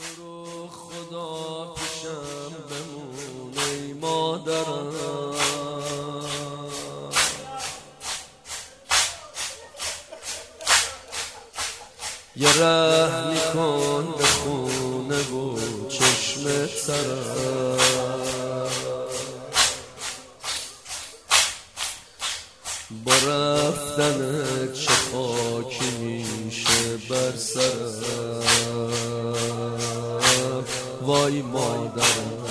تو رو خدا پیشم بمون ای مادرم، یه رحمی کن به خونه و چشم ترم، با رفتن چه خاکی میشه بر سرم، وای مادرم.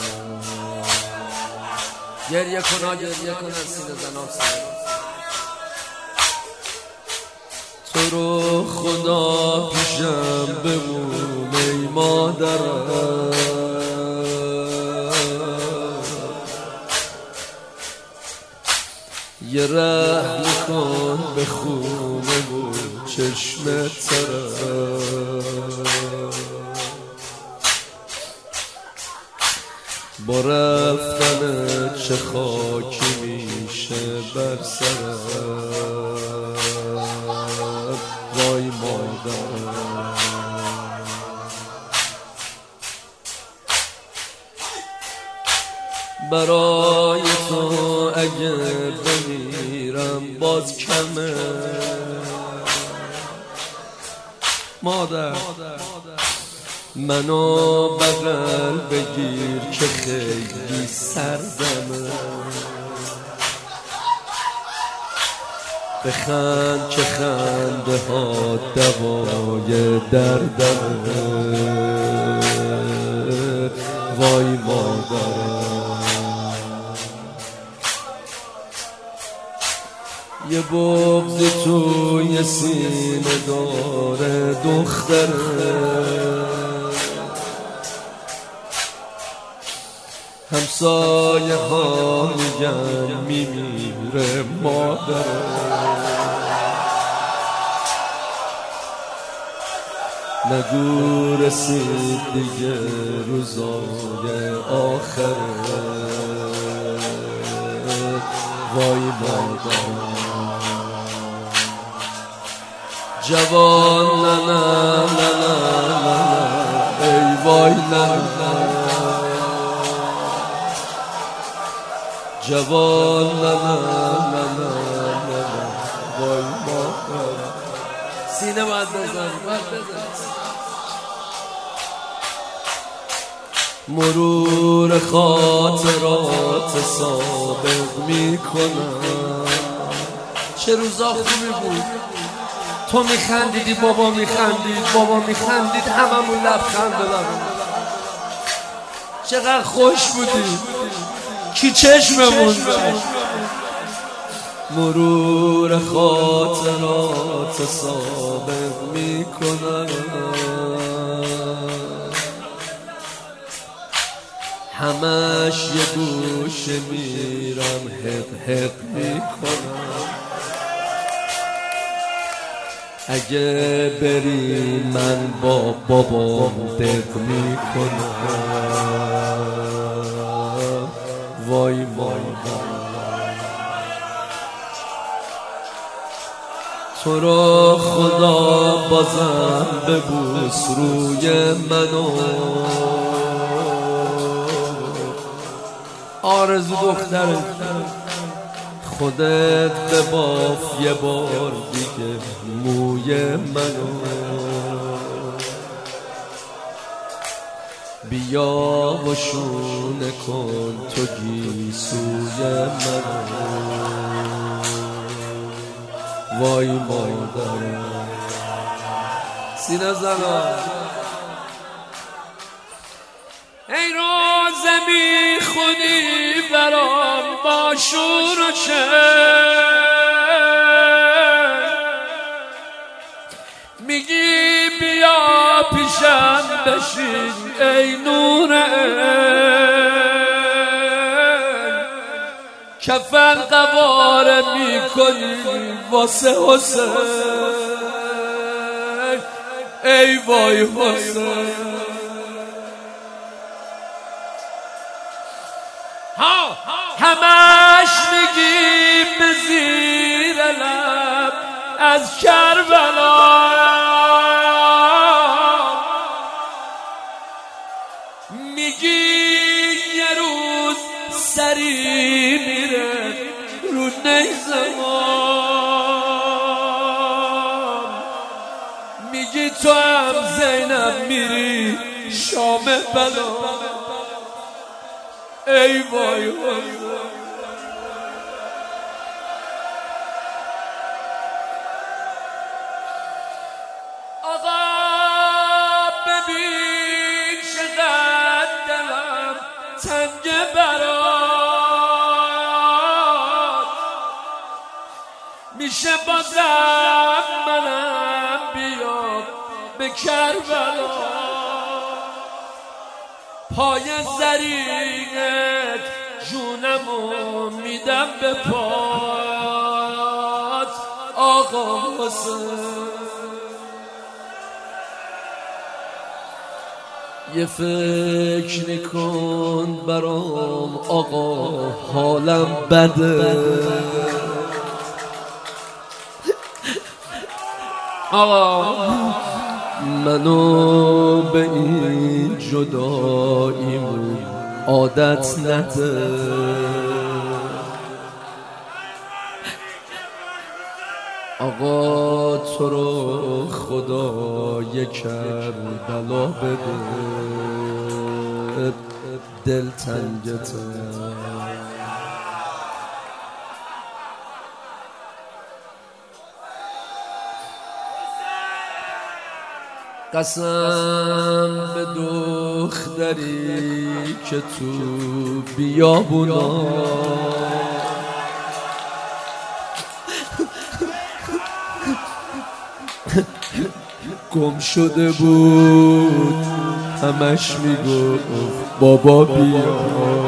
گریه کن گریه کن از سینه زنم سرم. تو رو خدا پیشم بمون ای مادرم، یه رحم کن به خونه و چشم ترم، با رفتن چه خاکی میشه بر سرم، وای مادرم. برای تو اگه بمیرم باز کمه مادر، منو بغل بگیر که خیلی سردمه، بخند که خنده ها دوای دردمه، وای مادرم. یه بغضی توی سینه داره دختره، همسایه ها میگن میمیره مادره، نگو رسید دیگه روزای آخره، وای مادرم. جوان نه نه نه نه نه ای وای نه نه، جوان نه نه نه نه نه وای مادرم. سینه باید بزن مرور خاطرات سابق میکنم. چه روزا خوبی بود، تو میخندیدی بابا میخندید، بابا میخندید، هممون لبخند بزنیم. چقدر خوش بودی، کی چشممون مرور خاطرات سابق میکنم، همش یه گوشه میرم حق حق میکنم. اگه بری من با بابام دق میکنم، وای مادرم. تو رو خدا بازم ببوس روی منو، آرزو دختره خودت بباف یه بار دیگه موی منو، بیا و شونه کن تو گیسوی منو، وای مادرم. سینه زنا ای روز می خونی برام با شور و میگی بیا پیشم بشین ای نور کفن قواره میکنی واسه حسین، ای وای حسین. همش میگی به زیر لب از کربلا، سری میره رو نیزمان، میگی تو هم زینب میری شام بلا. ای وای وای آقا ببین چقدر دلم تنگ برات، میشه بازم منم بیام به کربلا. پای زرینت جونمو میدم به پات آقا حسین. یه فکر نکن برام آقا حالم بده، آقا منو به این جداییمون عادت نده. آقا تو رو خدا یک کربلا بده، دل تنگته. قسم به دختری که تو بیابونا گم شده بود، همش میگفت بابا بیا.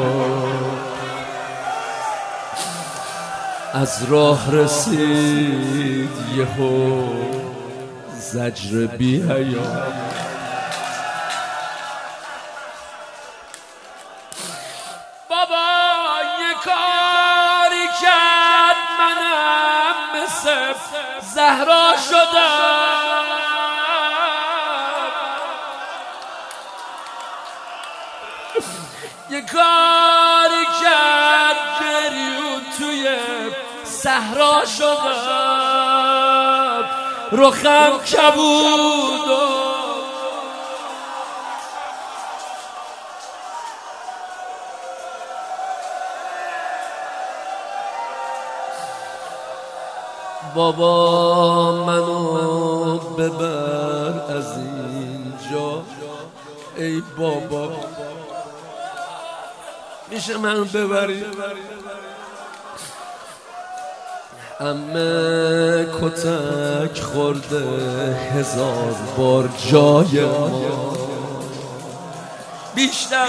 از راه رسید یهو زجر بی حیا، بابا یه کاری کرد منم مثل زهرا شدم. یه کاری کرد گریون توی صحرا شدم، رخم کبود و بابا منو ببر از اینجا. ای بابا میشه من ببری؟ عمه کتک خورده 1000 بار جای ما بیشتر.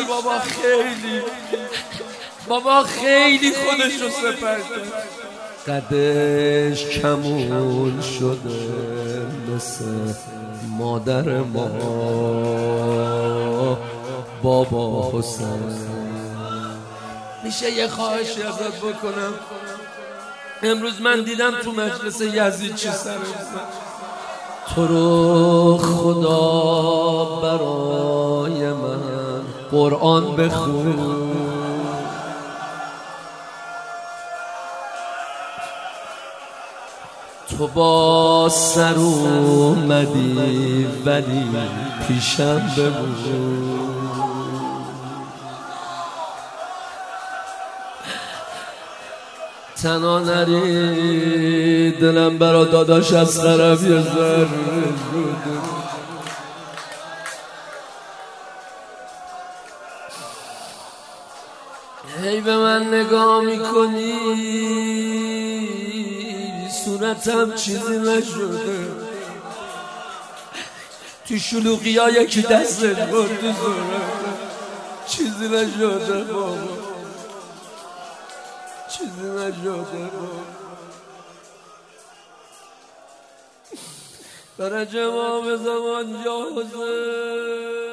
بابا خیلی خودشو سپر کرد، قدش کمون شده مثل مادر ما بابا حسین. میشه یه خواهشی ازت بکنم؟ امروز من دیدم تو مجلس یزید چی سر تو رو خدا برای من قرآن بخون. تو با سر اومدی ولی پیشم بمون. تنها نری دلم برا داداش از طرف یه ذره هی به من نگاه میکنی صورتم چیزی نشده، تو شلوغی ها یکی دستت بود تو صورتم چیزی نشده بابا، چیزی نشده بابا. برای جواب زمان جا حسین